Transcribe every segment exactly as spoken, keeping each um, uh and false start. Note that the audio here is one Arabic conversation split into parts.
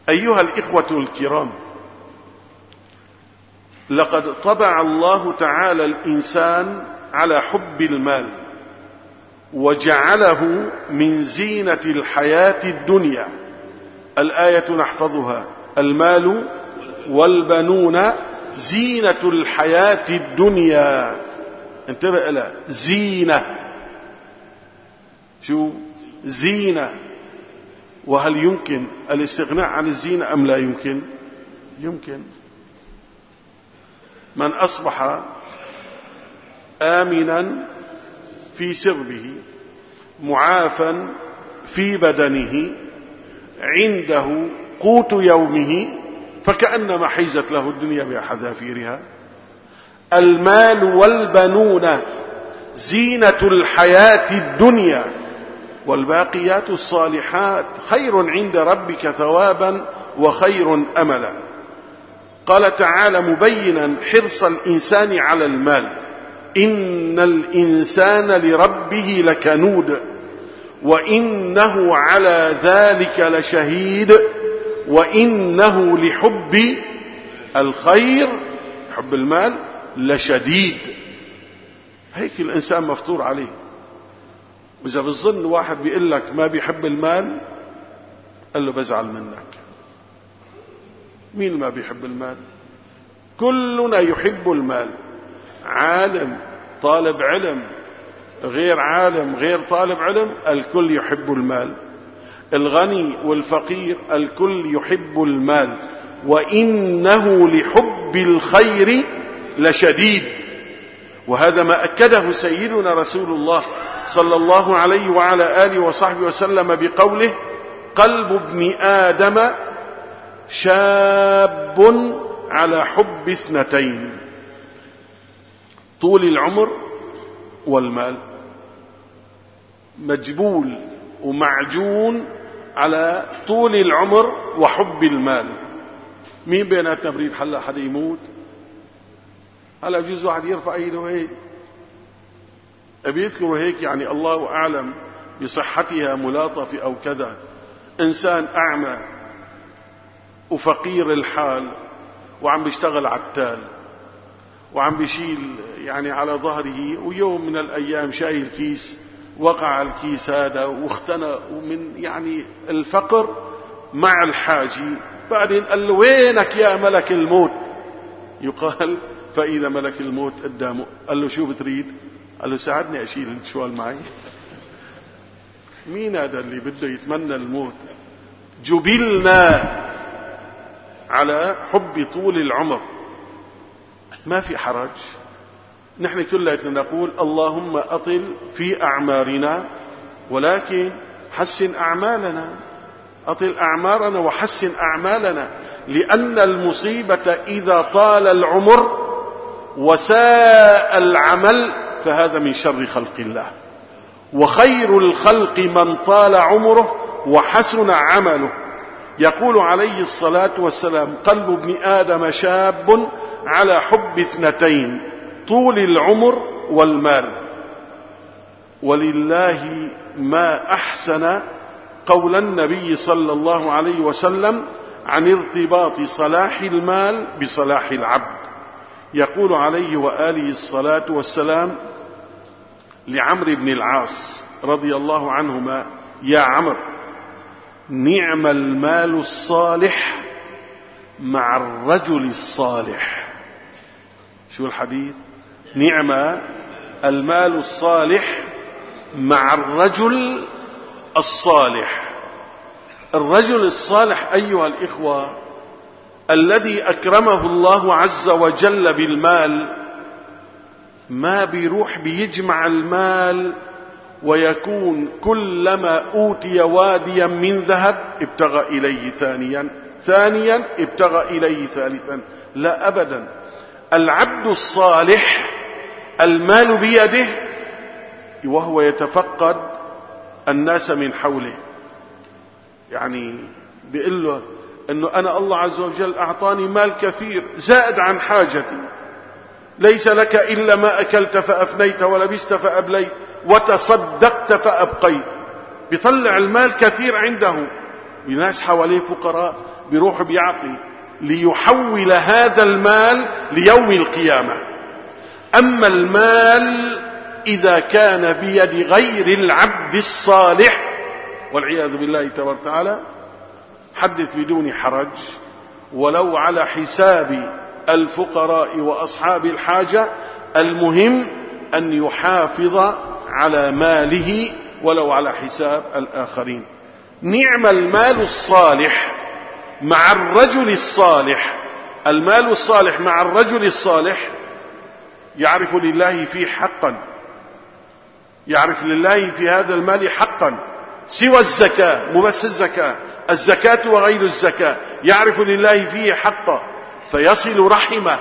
أيها الإخوة الكرام، لقد طبع الله تعالى الإنسان على حب المال، وجعله من زينة الحياة الدنيا. الآية نحفظها: المال والبنون زينة الحياة الدنيا. انتبه إلى زينة. شو زينة؟ وهل يمكن الاستغناء عن الزينة أم لا يمكن؟ يمكن. من أصبح آمنا في سربه معافا في بدنه عنده قوت يومه فكأنما حيزت له الدنيا بحذافيرها. المال والبنون زينة الحياة الدنيا والباقيات الصالحات خير عند ربك ثوابا وخير أملا. قال تعالى مبينا حرص الإنسان على المال: إن الإنسان لربه لكنود وإنه على ذلك لشهيد وإنه لحب الخير، حب المال، لشديد. هيك الإنسان مفطور عليه. وإذا بالظن واحد بيقول لك ما بيحب المال، قال له بزعل منك. مين ما بيحب المال؟ كلنا يحب المال، عالم، طالب علم، غير عالم، غير طالب علم، الكل يحب المال. الغني والفقير الكل يحب المال. وإنه لحب الخير لشديد. وهذا ما أكده سيدنا رسول الله صلى الله عليه وعلى آله وصحبه وسلم بقوله: قلب ابن آدم شاب على حب اثنتين: طول العمر والمال. مجبول ومعجون على طول العمر وحب المال. مين بيناتنا بريد حلا حدا يموت؟ هلا بجوز واحد يرفع ايده هيك بيذكروا هيك، يعني الله أعلم بصحتها ملاطفة أو كذا. إنسان أعمى وفقير الحال وعم بيشتغل عتال وعم بيشيل يعني على ظهره، ويوم من الأيام شايل كيس، وقع الكيس هذا واختنق من يعني الفقر مع الحاجي. بعدين قال له: وينك يا ملك الموت؟ يقال فإذا ملك الموت قدامه قال له: شو بتريد؟ قال له: ساعدني أشيل الشوال معي. مين هذا اللي بده يتمنى الموت؟ جبلنا على حب طول العمر. ما في حرج. نحن كلنا نقول: اللهم أطل في أعمارنا ولكن حسن أعمالنا. أطل أعمارنا وحسن أعمالنا، لأن المصيبة إذا طال العمر وساء العمل فهذا من شر خلق الله. وخير الخلق من طال عمره وحسن عمله. يقول عليه الصلاة والسلام: قلب ابن آدم شاب على حب اثنتين: طول العمر والمال. ولله ما أحسن قول النبي صلى الله عليه وسلم عن ارتباط صلاح المال بصلاح العبد. يقول عليه وآله الصلاة والسلام لعمرو بن العاص رضي الله عنهما: يا عمرو، نعم المال الصالح مع الرجل الصالح. شو الحديث؟ نعم المال الصالح مع الرجل الصالح. الرجل الصالح أيها الإخوة الذي أكرمه الله عز وجل بالمال، ما بيروح بيجمع المال ويكون كلما أوتي واديا من ذهب ابتغى إليه ثانيا، ثانيا ابتغى إليه ثالثا. لا أبدا. العبد الصالح المال بيده وهو يتفقد الناس من حوله. يعني بيقول له أنه أنا الله عز وجل أعطاني مال كثير زائد عن حاجتي، ليس لك إلا ما أكلت فأفنيت ولبست فأبليت وتصدقت فأبقيت. بيطلع المال كثير عنده، وناس حواليه فقراء بيروح بيعطي ليحول هذا المال ليوم القيامة. أما المال إذا كان بيد غير العبد الصالح والعياذ بالله تبارك وتعالى، حدث بدون حرج، ولو على حساب الفقراء وأصحاب الحاجة، المهم أن يحافظ على ماله ولو على حساب الآخرين. نعم المال الصالح مع الرجل الصالح. المال الصالح مع الرجل الصالح يعرف لله فيه حقا، يعرف لله في هذا المال حقا سوى الزكاة، مو بس الزكاة، الزكاة وغير الزكاة، يعرف لله فيه حقا فيصل رحمه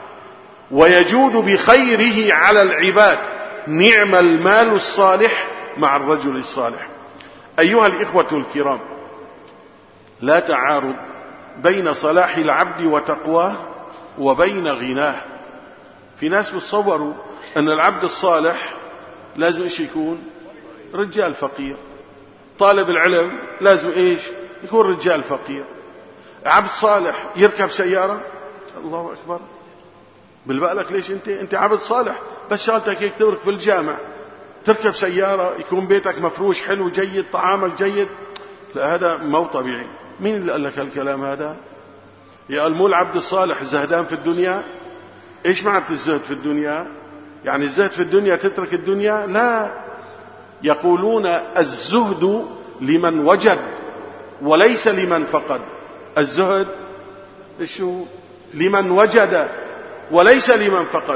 ويجود بخيره على العباد. نعم المال الصالح مع الرجل الصالح. أيها الإخوة الكرام، لا تعارض بين صلاح العبد وتقواه وبين غناه. في ناس بيتصوروا أن العبد الصالح لازم إيش يكون؟ رجال فقير. طالب العلم لازم إيش؟ يكون رجال فقير. عبد صالح يركب سيارة، الله أكبر، بالبالك ليش انت انت عبد صالح بس شغلتك هيك تبرك في الجامع، تركب سيارة، يكون بيتك مفروش حلو جيد، طعامك جيد؟ لا، هذا مو طبيعي. مين اللي قال لك الكلام هذا؟ يا مو العبد الصالح زهدان في الدنيا. ايش معنى الزهد في الدنيا؟ يعني الزهد في الدنيا تترك الدنيا؟ لا، يقولون الزهد لمن وجد وليس لمن فقد. الزهد شو؟ لمن وجد وليس لمن فقد.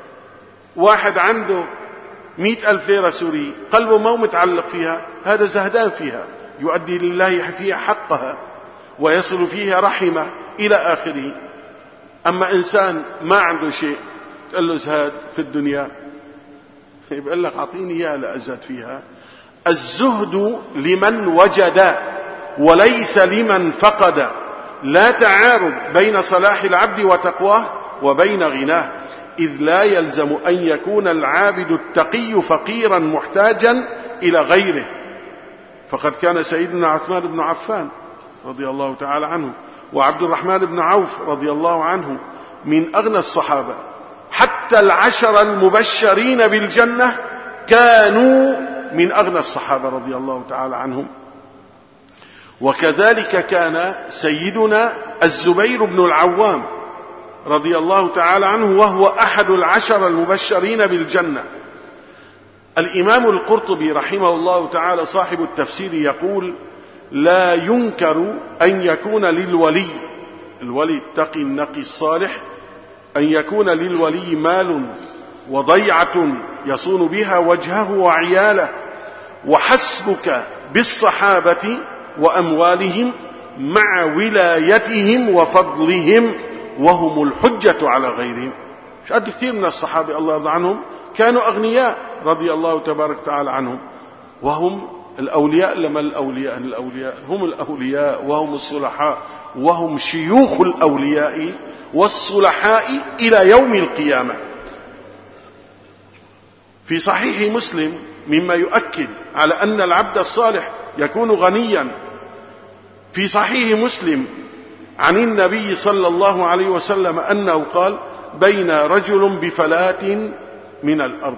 واحد عنده مئة ألف ليرة سوري، قلبه ما متعلق فيها، هذا زهدان فيها، يؤدي لله فيها حقها ويصل فيها رحمه إلى آخره. أما إنسان ما عنده شيء تقول له زهاد في الدنيا، يقول لك أعطيني إياه لأزهد فيها. الزهد لمن وجد وليس لمن فقد. لا تعارض بين صلاح العبد وتقواه وبين غناه، إذ لا يلزم أن يكون العابد التقي فقيرا محتاجا إلى غيره. فقد كان سيدنا عثمان بن عفان رضي الله تعالى عنه وعبد الرحمن بن عوف رضي الله عنه من أغنى الصحابة. حتى العشر المبشرين بالجنة كانوا من أغنى الصحابة رضي الله تعالى عنهم. وكذلك كان سيدنا الزبير بن العوام رضي الله تعالى عنه وهو أحد العشر المبشرين بالجنة. الإمام القرطبي رحمه الله تعالى صاحب التفسير يقول: لا ينكر أن يكون للولي، الولي التقي النقي الصالح، أن يكون للولي مال وضيعة يصون بها وجهه وعياله، وحسبك بالصحابة وأموالهم مع ولايتهم وفضلهم وهم الحجة على غيرهم. شاهد كثير من الصحابة الله يرضى عنهم كانوا أغنياء رضي الله تبارك وتعالى عنهم، وهم الأولياء. لما الأولياء الأولياء هم الأولياء وهم الصلحاء وهم شيوخ الأولياء والصلحاء إلى يوم القيامة. في صحيح مسلم مما يؤكد على أن العبد الصالح يكون غنيا، في صحيح مسلم عن النبي صلى الله عليه وسلم أنه قال: بين رجل بفلاة من الأرض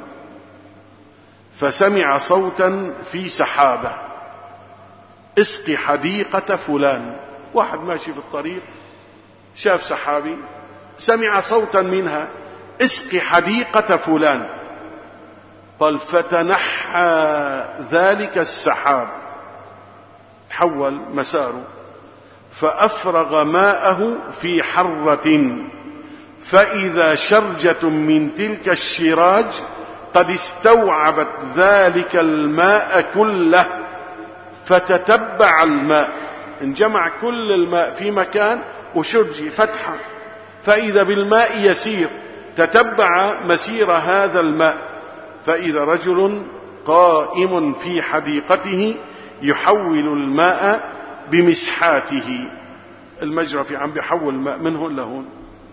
فسمع صوتا في سحابة: اسق حديقة فلان. واحد ماشي في الطريق شاف سحابي، سمع صوتا منها: اسق حديقة فلان. قال: فتنحى ذلك السحاب، تحول مساره، فأفرغ ماءه في حرة، فإذا شرجة من تلك الشراج قد استوعبت ذلك الماء كله، فتتبع الماء، انجمع كل الماء في مكان وشرج فتحة، فإذا بالماء يسير، تتبع مسير هذا الماء، فإذا رجل قائم في حديقته يحول الماء بمسحاته، المجرى في عم بيحول الماء من هون لهون.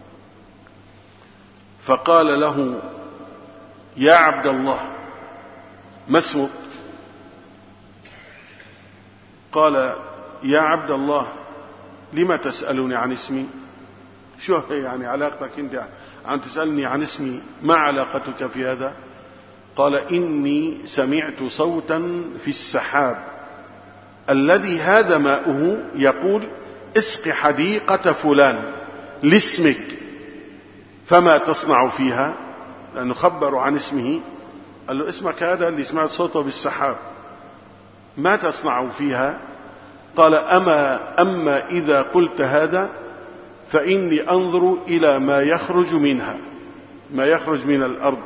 فقال له: يا عبد الله، ما اسمك؟ قال: يا عبد الله، لما تسألني عن اسمي؟ شو يعني علاقتك أنت عن تسألني عن اسمي؟ ما علاقتك في هذا؟ قال إني سمعت صوتا في السحاب الذي هذا ماؤه يقول اسق حديقة فلان لاسمك فما تصنع فيها؟ لأنه خبروا عن اسمه، قال له اسمك هذا اللي سمعت صوته بالسحاب، ما تصنع فيها؟ قال أما, أما إذا قلت هذا فإني أنظر إلى ما يخرج منها، ما يخرج من الأرض،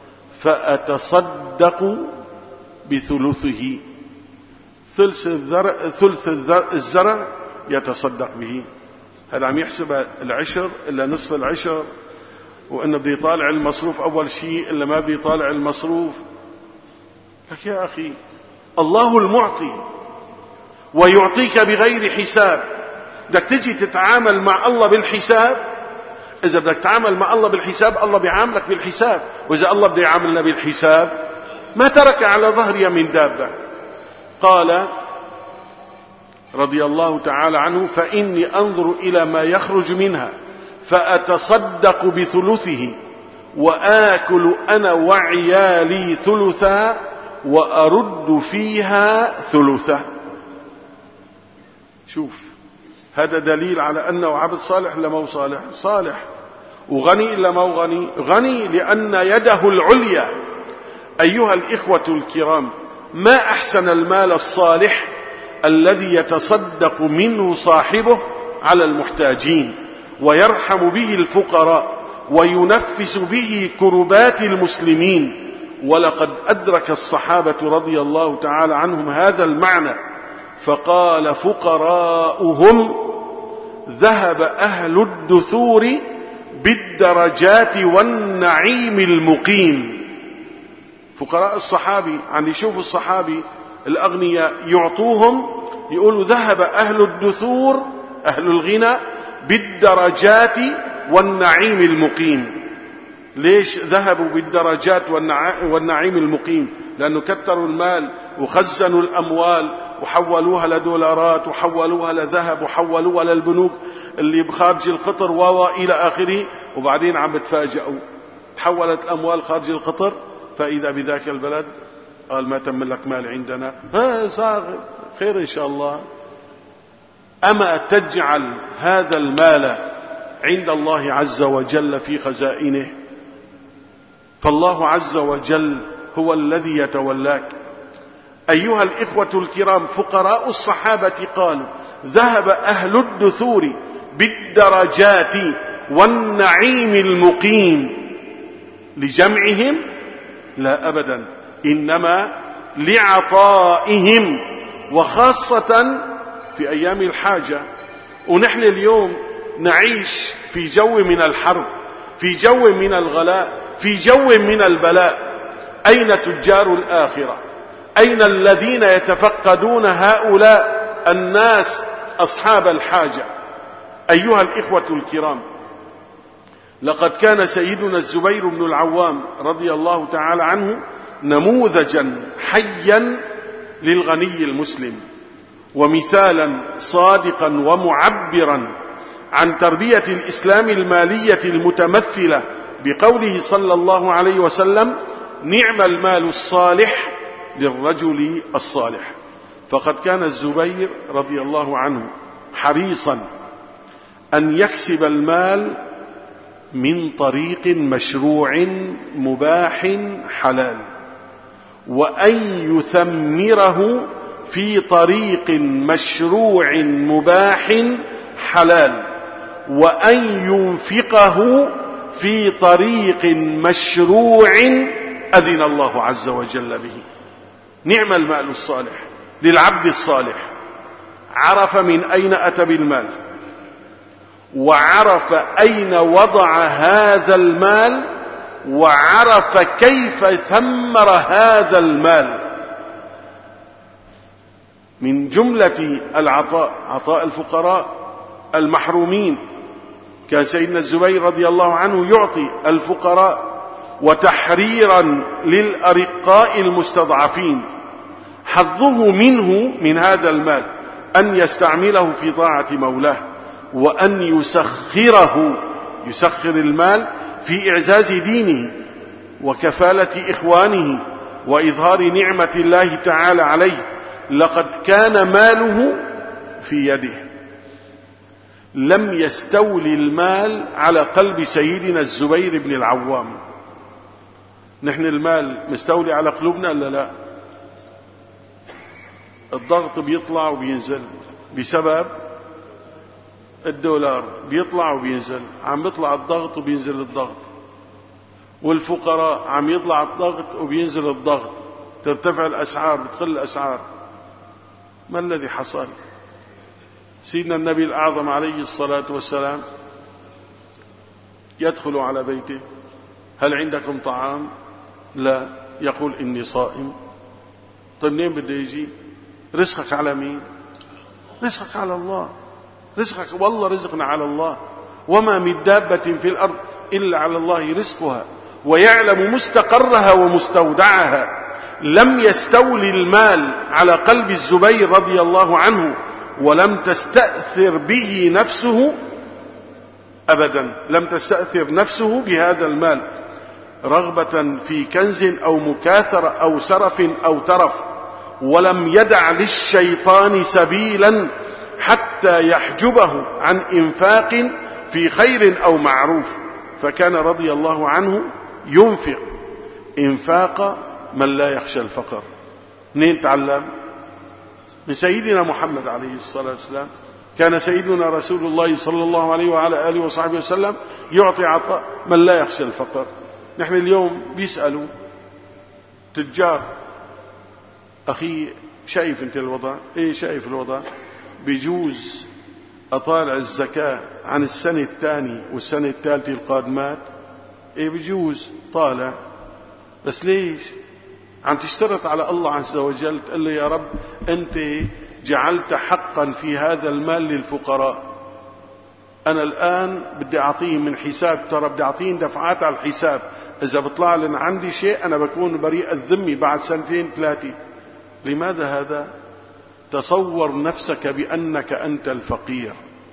فأتصدق بثلثه، ثلث الزرع, ثلث الزرع يتصدق به. هذا عم يحسب العشر إلا نصف العشر، وإنه بده يطالع المصروف أول شيء إلا ما بده يطالع المصروف. لك يا أخي الله المعطي ويعطيك بغير حساب، بدك تجي تتعامل مع الله بالحساب؟ إذا بدك تتعامل مع الله بالحساب الله بيعاملك بالحساب، وإذا الله بده يعاملنا بالحساب ما ترك على ظهرها من دابة. قال رضي الله تعالى عنه فإني أنظر إلى ما يخرج منها فأتصدق بثلثه وآكل أنا وعيالي ثلثا وأرد فيها ثلثا. شوف هذا دليل على أنه عبد صالح إلا ما هو صالح، صالح وغني إلا ما هو غني، غني لأن يده العليا. أيها الإخوة الكرام، ما أحسن المال الصالح الذي يتصدق منه صاحبه على المحتاجين ويرحم به الفقراء وينفس به كربات المسلمين. ولقد أدرك الصحابة رضي الله تعالى عنهم هذا المعنى، فقال فقراؤهم ذهب أهل الدثور بالدرجات والنعيم المقيم. فقراء الصحابي عن يشوفوا الصحابي الأغنياء يعطوهم، يقولوا ذهب أهل الدثور أهل الغنى بالدرجات والنعيم المقيم. ليش ذهبوا بالدرجات والنعيم المقيم؟ لأنه كتروا المال وخزنوا الأموال وحولوها لدولارات وحولوها لذهب وحولوها للبنوك اللي بخارج القطر وإلى آخره، وبعدين عم بتفاجئوا تحولت الأموال خارج القطر فإذا بذاك البلد قال ما تم لك مال عندنا، ها صاغر خير إن شاء الله. أما تجعل هذا المال عند الله عز وجل في خزائنه؟ فالله عز وجل هو الذي يتولاك. أيها الإخوة الكرام، فقراء الصحابة قالوا ذهب أهل الدثور بالدرجات والنعيم المقيم لجمعهم؟ لا أبدا، إنما لعطائهم، وخاصة في أيام الحاجة. ونحن اليوم نعيش في جو من الحرب، في جو من الغلاء، في جو من البلاء. أين تجار الآخرة؟ أين الذين يتفقدون هؤلاء الناس أصحاب الحاجة؟ أيها الإخوة الكرام، لقد كان سيدنا الزبير بن العوام رضي الله تعالى عنه نموذجا حيا للغني المسلم، ومثالا صادقا ومعبرا عن تربية الإسلام المالية المتمثلة بقوله صلى الله عليه وسلم نعم المال الصالح للرجل الصالح. فقد كان الزبير رضي الله عنه حريصا أن يكسب المال من طريق مشروع مباح حلال، وأن يثمره في طريق مشروع مباح حلال، وأن ينفقه في طريق مشروع أذن الله عز وجل به. نعم المال الصالح للعبد الصالح، عرف من أين أتى بالمال، وعرف أين وضع هذا المال، وعرف كيف ثمر هذا المال. من جملة العطاء عطاء الفقراء المحرومين، كان سيدنا الزبير رضي الله عنه يعطي الفقراء، وتحريرا للأرقاء المستضعفين. حظه منه من هذا المال أن يستعمله في طاعة مولاه، وأن يسخره يسخر المال في إعزاز دينه وكفالة إخوانه وإظهار نعمة الله تعالى عليه. لقد كان ماله في يده، لم يستولي المال على قلب سيدنا الزبير بن العوام. نحن المال مستولي على قلوبنا لا لا؟ الضغط بيطلع وبينزل بسبب الدولار، بيطلع وبينزل، عم بيطلع الضغط وبينزل الضغط. والفقراء عم يطلع الضغط وبينزل الضغط، ترتفع الأسعار بتقل الأسعار. ما الذي حصل؟ سيدنا النبي الأعظم عليه الصلاة والسلام يدخل على بيته: هل عندكم طعام؟ لا. يقول: إني صائم. طيب منين بده يجي؟ رزقك على مين؟ رزقك على الله. رزقك والله رزقنا على الله، وما من دابة في الأرض إلا على الله رزقها ويعلم مستقرها ومستودعها. لم يستولي المال على قلب الزبير رضي الله عنه، ولم تستأثر به نفسه أبدا، لم تستأثر نفسه بهذا المال رغبة في كنز أو مكاثرة أو سرف أو ترف، ولم يدع للشيطان سبيلا حتى يحجبه عن إنفاق في خير أو معروف. فكان رضي الله عنه ينفق إنفاق من لا يخشى الفقر. منين تعلم؟ من سيدنا محمد عليه الصلاة والسلام. كان سيدنا رسول الله صلى الله عليه وعلى آله وصحبه وسلم يعطي عطاء من لا يخشى الفقر. نحن اليوم بيسألوا تجار: أخي شايف أنت الوضع؟ إيه شايف الوضع؟ بيجوز أطالع الزكاة عن السنة الثانية والسنة الثالثة القادمات؟ إيه بيجوز طالع، بس ليش؟ عم تشترط على الله عز وجل، تقول له: يا رب أنت جعلت حقا في هذا المال للفقراء، أنا الآن بدي أعطيه من حساب، ترى بدي أعطيه دفعات على الحساب، إذا بطلع لنا عندي شيء أنا بكون بريء الذمي بعد سنتين ثلاثة. لماذا هذا؟ تصور نفسك بأنك أنت الفقير،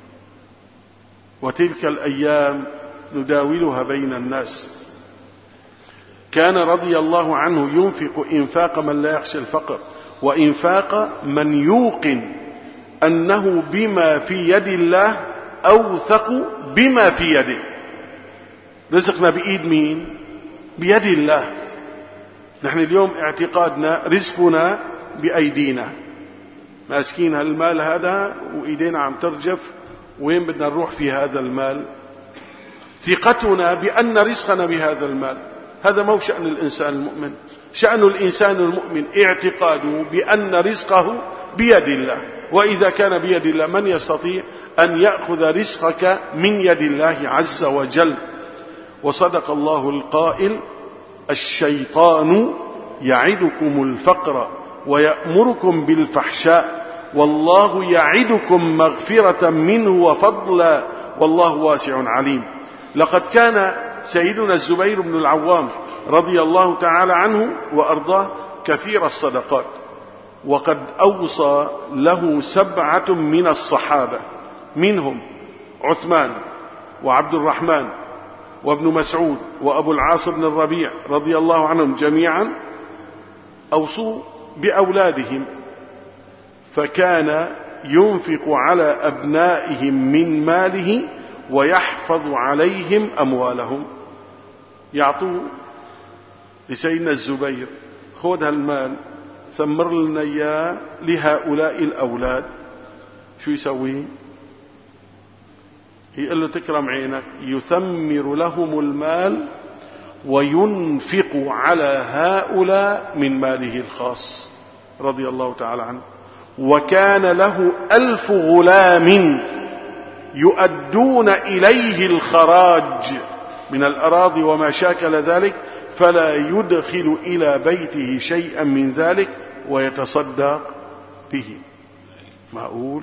وتلك الأيام نداولها بين الناس. كان رضي الله عنه ينفق إنفاق من لا يخشى الفقر، وإنفاق من يوقن أنه بما في يد الله أوثق بما في يده. رزقنا بإيد مين؟ بيد الله. نحن اليوم اعتقادنا رزقنا بأيدينا، ماسكين هالمال هذا وإيدينا عم ترجف، وين بدنا نروح في هذا المال؟ ثقتنا بأن رزقنا بهذا المال. هذا مو شأن الإنسان المؤمن. شأن الإنسان المؤمن اعتقاده بأن رزقه بيد الله، وإذا كان بيد الله من يستطيع أن يأخذ رزقك من يد الله عز وجل؟ وصدق الله القائل: الشيطان يعدكم الفقر ويأمركم بالفحشاء والله يعدكم مغفرة منه وفضلا والله واسع عليم. لقد كان سيدنا الزبير بن العوام رضي الله تعالى عنه وأرضاه كثير الصدقات، وقد أوصى له سبعة من الصحابة، منهم عثمان وعبد الرحمن وابن مسعود وأبو العاص بن الربيع رضي الله عنهم جميعا، أوصوا بأولادهم، فكان ينفق على أبنائهم من ماله ويحفظ عليهم أموالهم. يعطوه لسيدنا الزبير: خذ هالمال ثمر لنا إياه لهؤلاء الأولاد. شو يسوي؟ يقول له: تكرم عينك. يثمر لهم المال وينفق على هؤلاء من ماله الخاص رضي الله تعالى عنه. وكان له ألف غلام يؤدون إليه الخراج من الأراضي وما شاكل ذلك، فلا يدخل إلى بيته شيئا من ذلك ويتصدق به. معقول؟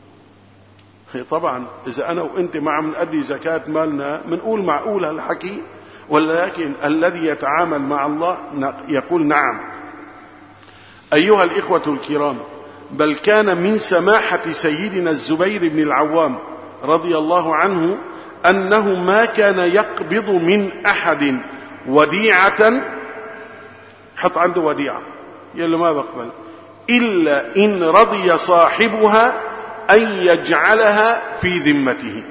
طبعا إذا أنا وإنت ما عم نأدي زكاة مالنا منقول معقول هالحكي، ولكن الذي يتعامل مع الله يقول نعم. أيها الإخوة الكرام، بل كان من سماحة سيدنا الزبير بن العوام رضي الله عنه أنه ما كان يقبض من أحد وديعة، حط عنده وديعة يقول له ما بقبل إلا إن رضي صاحبها أن يجعلها في ذمته.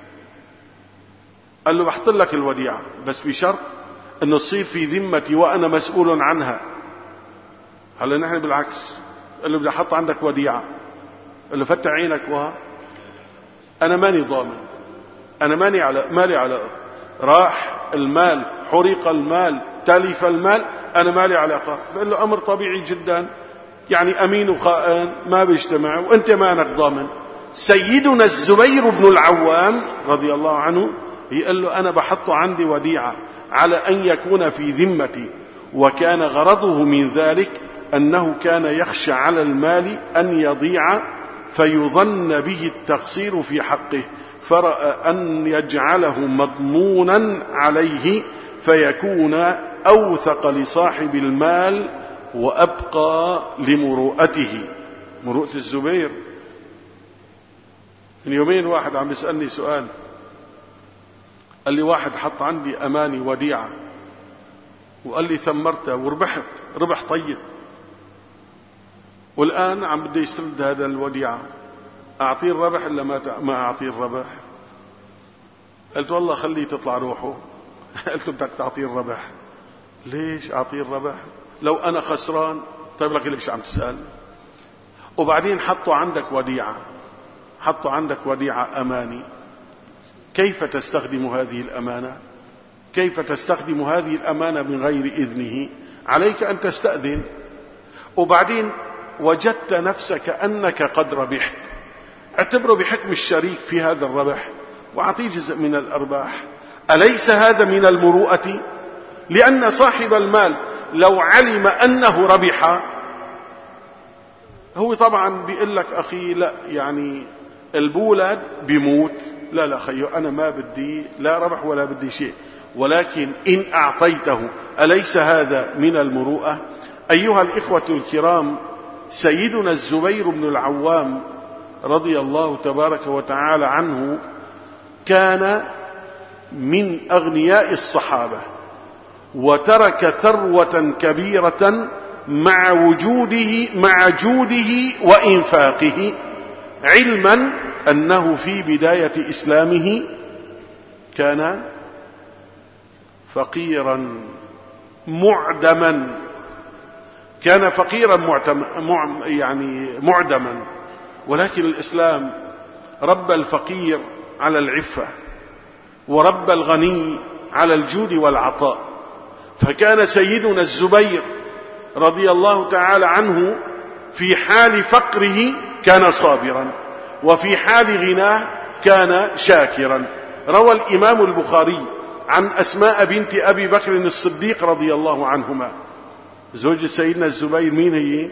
قال له بحط لك الوديعة بس بشرط أنه تصير في ذمتي وأنا مسؤول عنها. هلا نحن بالعكس، قال له بدي أحط عندك وديعة، قال له فتح عينك وها أنا ماني ضامن، أنا ماني على مالي على راح المال، حرق المال، تلف المال، أنا مالي علاقة. قال له أمر طبيعي جدا، يعني أمين وخائن ما بيجتمع وأنت مانك ضامن. سيدنا الزبير بن العوام رضي الله عنه يقول له أنا بحط عندي وديعة على أن يكون في ذمتي، وكان غرضه من ذلك أنه كان يخشى على المال أن يضيع فيظن به التقصير في حقه، فرأى أن يجعله مضمونا عليه فيكون أوثق لصاحب المال وأبقى لمروءته. مروءة الزبير. من يومين واحد عم يسألني سؤال، قال لي واحد حط عندي أماني وديعة وقال لي ثمرتها وربحت ربح طيب، والآن عم بده يسترد هذا الوديعة، أعطيه الربح إلا ما أعطيه الربح؟ قلت والله خليه تطلع روحه. قلت له بدك تعطيه الربح. ليش أعطيه الربح لو أنا خسران؟ طيب لك اللي مش عم تسأل. وبعدين حطوا عندك وديعة، حطوا عندك وديعة أماني، كيف تستخدم هذه الأمانة؟ كيف تستخدم هذه الأمانة من غير إذنه؟ عليك أن تستأذن. وبعدين وجدت نفسك أنك قد ربحت، اعتبره بحكم الشريك في هذا الربح وأعطيه جزء من الأرباح. أليس هذا من المروءة؟ لأن صاحب المال لو علم أنه ربح هو طبعا بيقول لك أخي لا يعني البولد بيموت، لا لا خيو أنا ما بدي لا ربح ولا بدي شيء، ولكن إن أعطيته أليس هذا من المروءة؟ أيها الإخوة الكرام، سيدنا الزبير بن العوام رضي الله تبارك وتعالى عنه كان من أغنياء الصحابة، وترك ثروة كبيرة مع وجوده مع جوده وإنفاقه، علما أنه في بداية إسلامه كان فقيرا معدما، كان فقيرا معتم يعني معدما، ولكن الإسلام ربى الفقير على العفة وربى الغني على الجود والعطاء. فكان سيدنا الزبير رضي الله تعالى عنه في حال فقره كان صابرا، وفي حال غناه كان شاكرا. روى الإمام البخاري عن أسماء بنت أبي بكر الصديق رضي الله عنهما، زوج سيدنا الزبير مين هي؟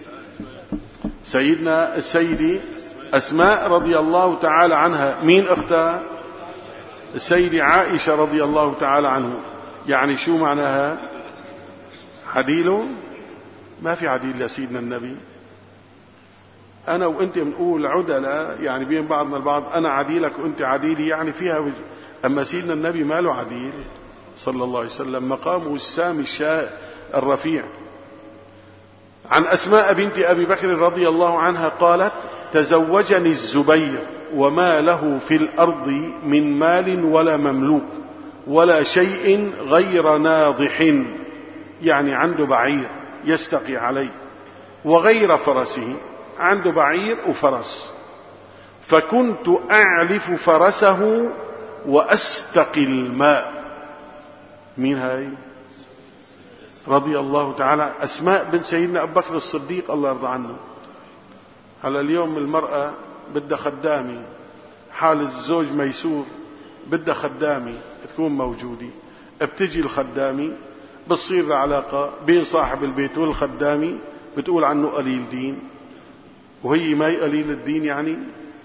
سيدنا السيدة أسماء رضي الله تعالى عنها. مين أختها؟ السيدة عائشة رضي الله تعالى عنه. يعني شو معناها؟ عديله؟ ما في عديل لسيدنا النبي. أنا وأنت بنقول عدلاء يعني بين بعضنا البعض، أنا عديلك وأنت عديلي، يعني فيها وجه. أما سيدنا النبي ما له عديل صلى الله عليه وسلم، مقامه السامي الرفيع. عن أسماء بنت أبي بكر رضي الله عنها قالت: تزوجني الزبير وما له في الأرض من مال ولا مملوك ولا شيء غير ناضح، يعني عنده بعير يستقي عليه، وغير فرسه، عنده بعير وفرس، فكنت أعلف فرسه وأستقي الماء. مين هاي؟ رضي الله تعالى أسماء بنت سيدنا أبو بكر الصديق الله يرضى عنه. هلا اليوم المرأة بدها خدامي، حال الزوج ميسور بدها خدامي تكون موجودة، بتجي الخدامي بتصير علاقة بين صاحب البيت والخدامي، بتقول عنه قليل دين وهي ما قليل الدين. يعني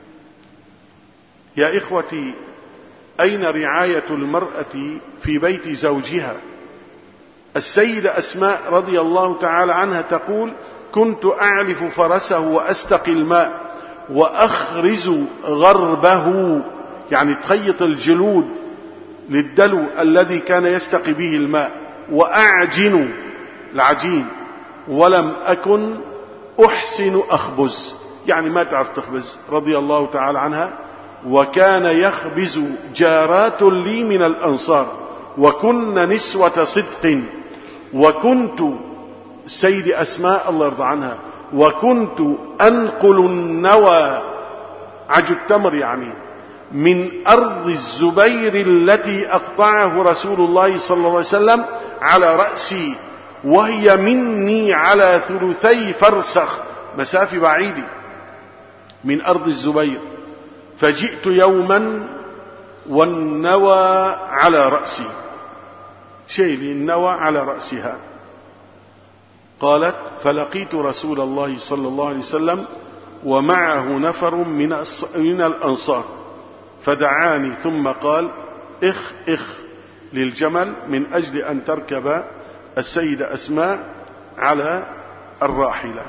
يا إخوتي، أين رعاية المرأة في بيت زوجها؟ السيدة أسماء رضي الله تعالى عنها تقول: كنت أعلف فرسه وأستقي الماء وأخرز غربه، يعني تخيط الجلود للدلو الذي كان يستقي به الماء، وأعجن العجين، ولم أكن أحسن أخبز، يعني ما تعرف تخبز، رضي الله تعالى عنها. وكان يخبز جارات لي من الأنصار وكن نسوة صدق، وكنت سيد أسماء الله يرضى عنها، وكنت أنقل النوى عجو التمر يعني من أرض الزبير التي أقطعه رسول الله صلى الله عليه وسلم على رأسي، وهي مني على ثلثي فرسخ، مسافة بعيدة من أرض الزبير. فجئت يوما والنوى على رأسي، شيلي النوى على رأسها. قالت: فلقيت رسول الله صلى الله عليه وسلم ومعه نفر من الأنصار، فدعاني ثم قال: اخ اخ للجمل من أجل أن تركب السيدة أسماء على الراحلة.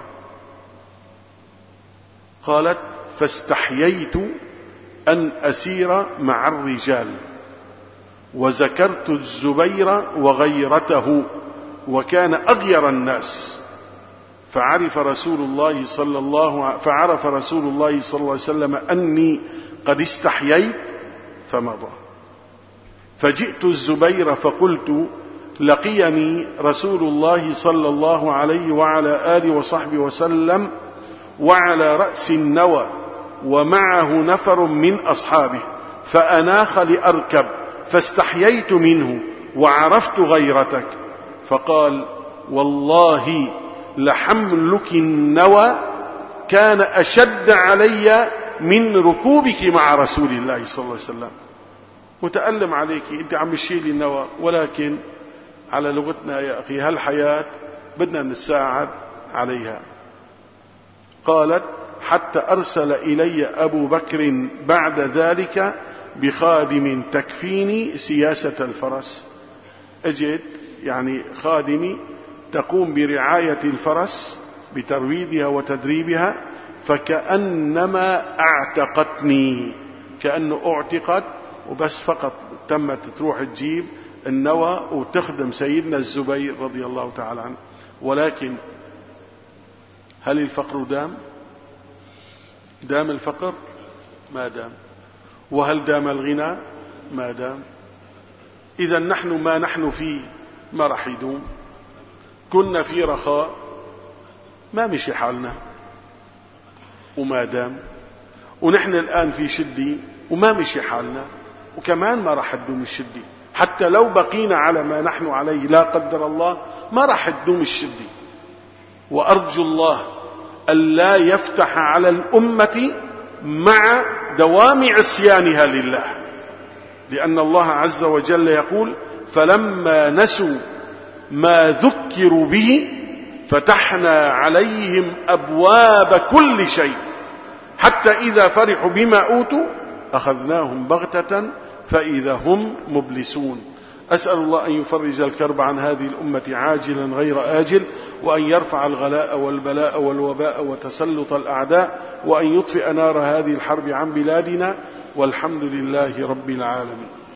قالت: فاستحييت أن أسير مع الرجال، وذكرت الزبير وغيرته، وكان أغير الناس، فعرف رسول الله صلى الله فعرف رسول الله صلى الله عليه وسلم أني قد استحييت فمضى. فجئت الزبير فقلت: لقيني رسول الله صلى الله عليه وعلى آله وصحبه وسلم وعلى رأس النوى ومعه نفر من أصحابه، فأناخ لأركب، فاستحييت منه وعرفت غيرتك. فقال: والله لحملك النوى كان أشد علي من ركوبك مع رسول الله صلى الله عليه وسلم. متألم عليك، أنت عم تشيلي النوى، ولكن على لغتنا يا أخي هالحياة بدنا نساعد عليها. قالت: حتى أرسل إلي أبو بكر بعد ذلك بخادم تكفيني سياسة الفرس. أجد يعني خادمي تقوم برعاية الفرس بترويضها وتدريبها، فكأنما اعتقتني، كأنه اعتقت وبس فقط تمت تروح تجيب النوى وتخدم سيدنا الزبير رضي الله تعالى عنه. ولكن هل الفقر دام؟ دام الفقر؟ ما دام. وهل دام الغنى؟ ما دام. إذا نحن ما نحن فيه ما رح يدوم. كنا في رخاء ما مشي حالنا وما دام، ونحن الآن في شدة وما مشي حالنا، وكمان ما رح تدوم الشدة. حتى لو بقينا على ما نحن عليه لا قدر الله ما رح تدوم الشدة. وأرجو الله ألا يفتح على الأمة مع دوام عصيانها لله، لأن الله عز وجل يقول: فلما نسوا ما ذكروا به فتحنا عليهم أبواب كل شيء حتى إذا فرحوا بما أوتوا أخذناهم بغتة فإذا هم مبلسون. أسأل الله أن يفرج الكرب عن هذه الأمة عاجلا غير آجل، وأن يرفع الغلاء والبلاء والوباء وتسلط الأعداء، وأن يطفئ نار هذه الحرب عن بلادنا، والحمد لله رب العالمين.